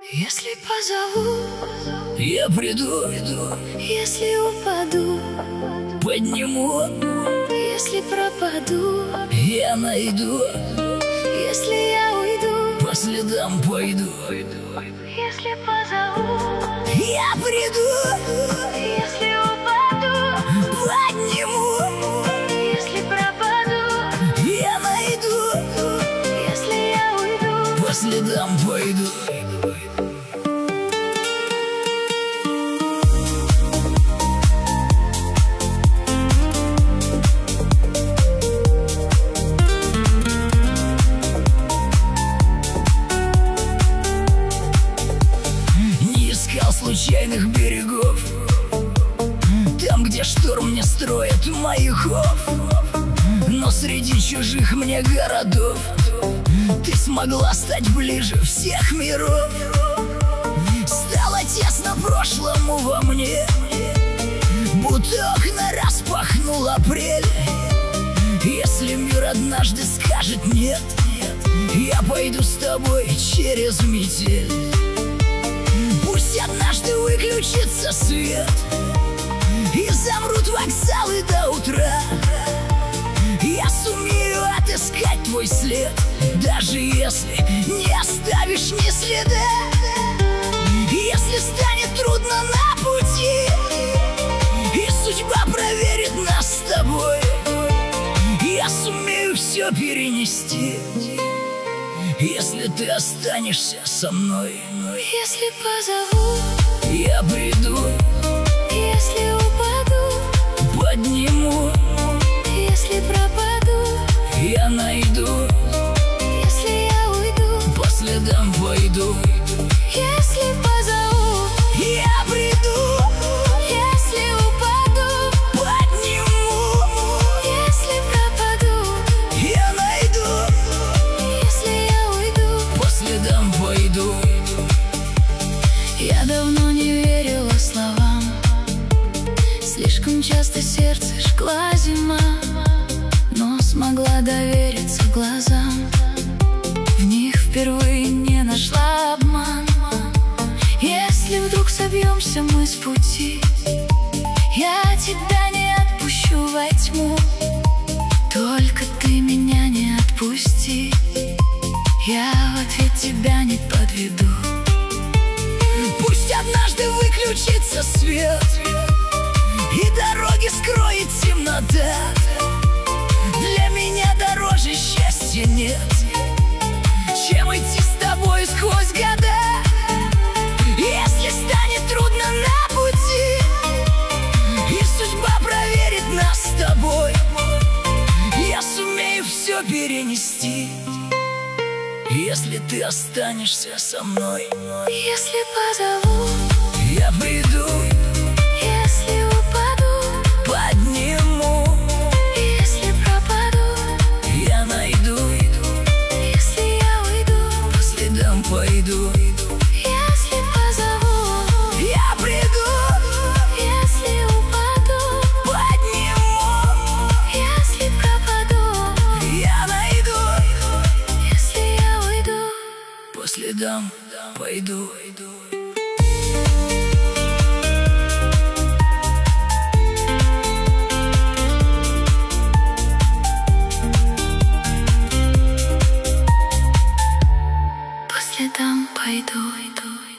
Если позову, я приду. если упаду, Подниму, если пропаду, я найду. если я уйду, По следам пойду. если позову, Я приду, если упаду, подниму, если пропаду, я найду. если я уйду. По следам пойду. Не искал случайных берегов, там, где шторм не строит маяков. Но среди чужих мне городов ты смогла стать ближе всех миров. Стало тесно прошлому во мне, будто окна распахнул апрель. Если мир однажды скажет нет, я пойду с тобой через метель. Пусть однажды выключится свет и замрут вокзалы до утра, я сумею отыскать твой след, даже если не оставишь ни следа. Если станет трудно на пути и судьба проверит нас с тобой, я сумею все перенести, если ты останешься со мной. Если позову, Я приду, если упаду, подниму, если пропаду, я найду. если я уйду, По следам пойду. если позову, Я приду, если упаду, подниму, если пропаду, я найду. если я уйду. По следам пойду. Я давно не верила словам, слишком часто сердце жгла зима, но смогла довериться глазам, в них впервые не нашла обман. Если вдруг собьемся мы с пути, я тебя не отпущу во тьму, только ты меня не отпусти, я в ответ тебя не подведу. Пусть однажды выключится свет и дороги скроет темнота, для меня дороже счастья нет, чем идти с тобой сквозь года. Если станет трудно на пути и судьба проверит нас с тобой, я сумею все перенести, если ты останешься со мной. Если позову, Я приду, если упаду, подниму, если пропаду, я найду. если я уйду, По следам пойду. если позову, Я приду, если упаду, подниму, если пропаду, я найду. если я уйду. По следам пойду. По следам пойду.